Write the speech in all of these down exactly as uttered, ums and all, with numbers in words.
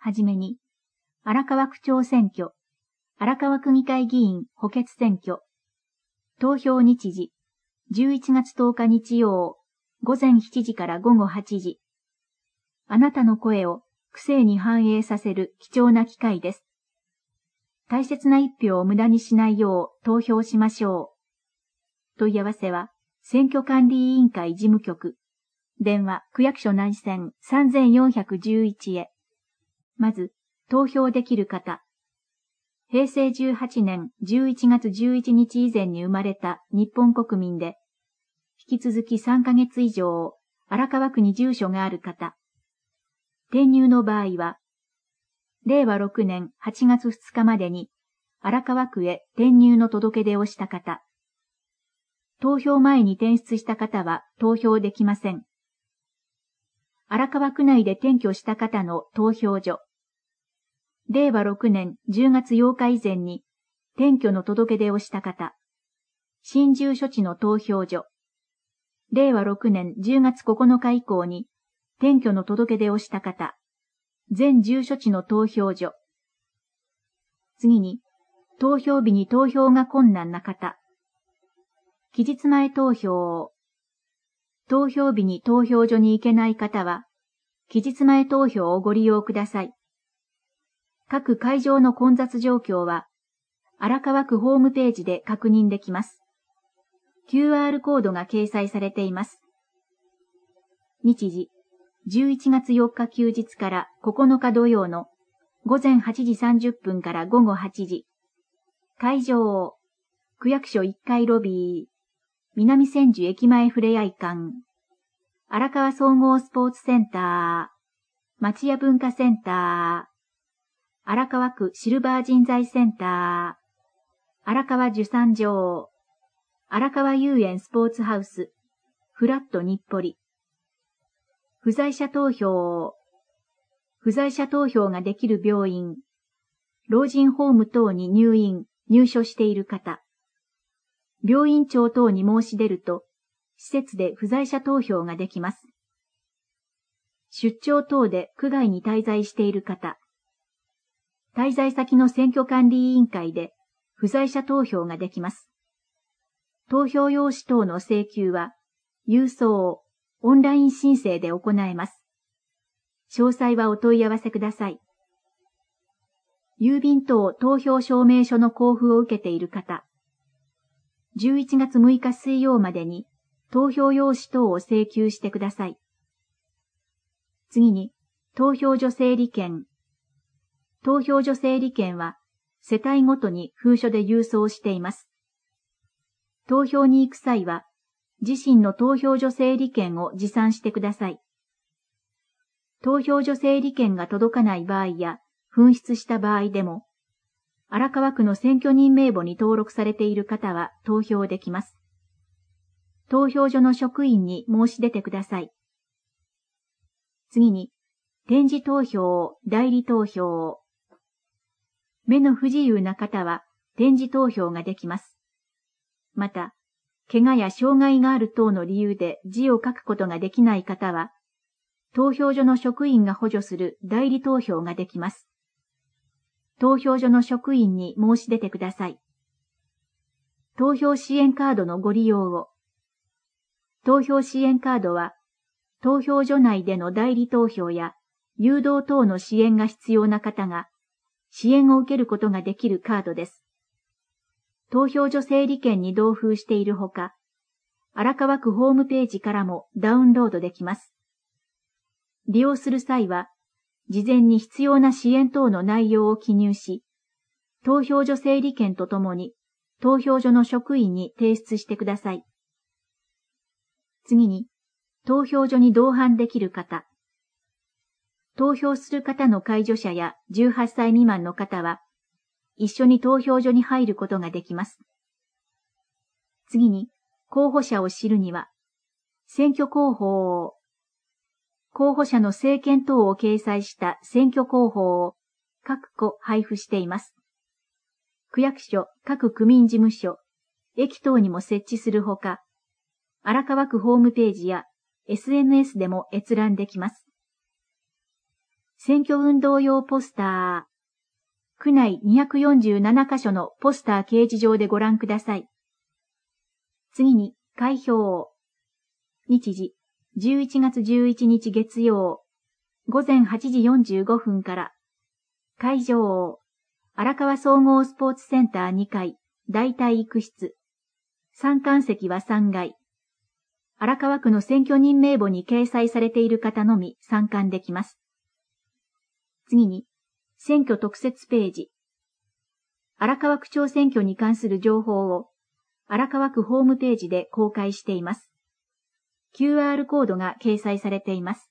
はじめに、荒川区長選挙、荒川区議会議員補欠選挙、投票日時、じゅういちがつとおか日曜、午前しちじから午後はちじ。あなたの声を区政に反映させる貴重な機会です。大切な一票を無駄にしないよう投票しましょう。問い合わせは、選挙管理委員会事務局、電話区役所内線さんぜんよんひゃくじゅういちへ。まず、投票できる方。へいせいじゅうはちねんじゅういちがつじゅういちにち以前に生まれた日本国民で、引き続きさんかげつ以上、荒川区に住所がある方。転入の場合は、れいわろくねんはちがつふつかまでに荒川区へ転入の届け出をした方。投票前に転出した方は投票できません。荒川区内で転居した方の投票所。れいわろくねんじゅうがつようか以前に転居の届け出をした方。新住所地の投票所。れいわろくねんじゅうがつここのか以降に転居の届け出をした方。全住所地の投票所。次に、投票日に投票が困難な方。期日前投票を。投票日に投票所に行けない方は、期日前投票をご利用ください。各会場の混雑状況は、荒川区ホームページで確認できます。キューアール コードが掲載されています。日時、じゅういちがつよっか休日からここのか土曜の午前はちじさんじゅっぷんから午後はちじ。会場、区役所いっかいロビー、南千住駅前ふれあい館、荒川総合スポーツセンター、町屋文化センター、荒川区シルバー人材センター、荒川受産場、荒川遊園スポーツハウス、フラット日暮里。不在者投票、不在者投票ができる病院、老人ホーム等に入院、入所している方。病院長等に申し出ると、施設で不在者投票ができます。出張等で区外に滞在している方。滞在先の選挙管理委員会で不在者投票ができます。投票用紙等の請求は、郵送、オンライン申請で行えます。詳細はお問い合わせください。郵便等投票証明書の交付を受けている方。じゅういちがつむいか水曜までに投票用紙等を請求してください。次に、投票所整理券。投票所整理券は、世帯ごとに封書で郵送しています。投票に行く際は、自身の投票所整理券を持参してください。投票所整理券が届かない場合や、紛失した場合でも、荒川区の選挙人名簿に登録されている方は投票できます。投票所の職員に申し出てください。次に、点字投票、代理投票。目の不自由な方は点字投票ができます。また、怪我や障害がある等の理由で字を書くことができない方は、投票所の職員が補助する代理投票ができます。投票所の職員に申し出てください。投票支援カードのご利用を。投票支援カードは、投票所内での代理投票や誘導等の支援が必要な方が、支援を受けることができるカードです。投票所整理券に同封しているほか、荒川区ホームページからもダウンロードできます。利用する際は、事前に必要な支援等の内容を記入し、投票所整理券とともに投票所の職員に提出してください。次に、投票所に同伴できる方。投票する方の介助者やじゅうはっさい未満の方は、一緒に投票所に入ることができます。次に、候補者を知るには、選挙広報を、候補者の政見等を掲載した選挙広報を各個配布しています。区役所、各区民事務所、駅等にも設置するほか、荒川区ホームページや エスエヌエス でも閲覧できます。 選挙運動用ポスター。区内にひゃくよんじゅうななカ所のポスター掲示場でご覧ください。次に、開票。日時、じゅういちがつじゅういちにち月曜、午前はちじよんじゅうごふんから。会場、荒川総合スポーツセンターにかい、大体育室。参観席はさんがい。荒川区の選挙人名簿に掲載されている方のみ参観できます。次に、選挙特設ページ。荒川区長選挙に関する情報を荒川区ホームページで公開しています。キューアール コードが掲載されています。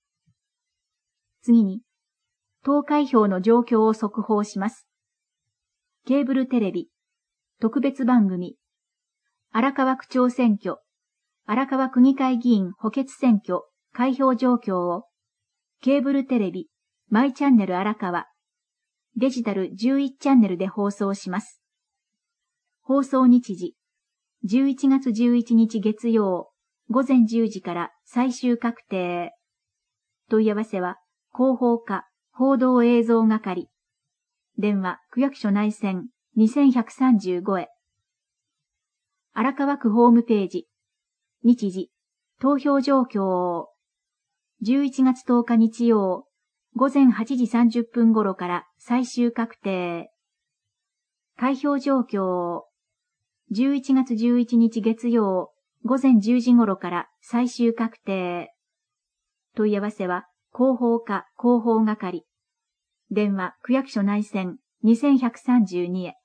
次に、投開票の状況を速報します。ケーブルテレビ、特別番組、荒川区長選挙、荒川区議会議員補欠選挙、開票状況を、ケーブルテレビ、マイチャンネル荒川、デジタルじゅういちチャンネルで放送します。放送日時、じゅういちがつじゅういちにち月曜、午前じゅうじから最終確定。問い合わせは、広報課、報道映像係。電話、区役所内線にせんひゃくさんじゅうごへ。荒川区ホームページ。日時、投票状況。じゅういちがつとおか日曜、午前はちじさんじゅっぷん頃から最終確定。開票状況。じゅういちがつじゅういちにち月曜、午前じゅうじ頃から最終確定。問い合わせは、広報課広報係。電話、区役所内線にせんひゃくさんじゅうにへ。